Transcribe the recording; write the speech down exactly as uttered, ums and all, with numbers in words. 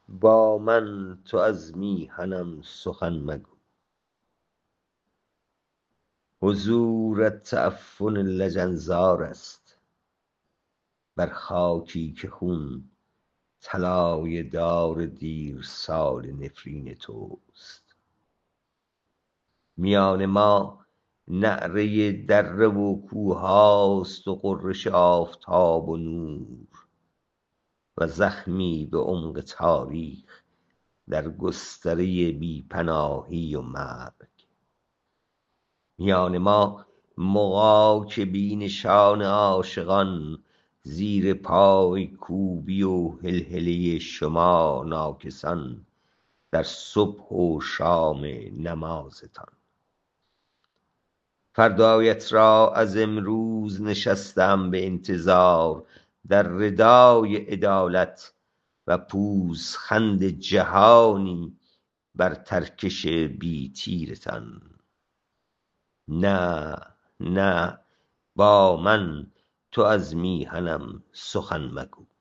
با من تو از میهنم سخن مگو. حضورت تعفن لجنزار است، بر خاکی که خون طلایه دار دیر سال نفرین توست. میان ما نعره دره و کوهاست و غرش آفتاب و نور، و زخمی به عمق تاریخ در گستره بی پناهی و مرگ. میان ما مغاک بی نشان عاشقان، زیر پای کوبی و هلهله شما ناکسان در صبح و شام نمازتان. فردایت را از امروز نشستم به انتظار، در ردای عدالت و پوزخند جهانی بر ترکش بی تیرتان. نه نه با من تو از میهنم سخن مگو.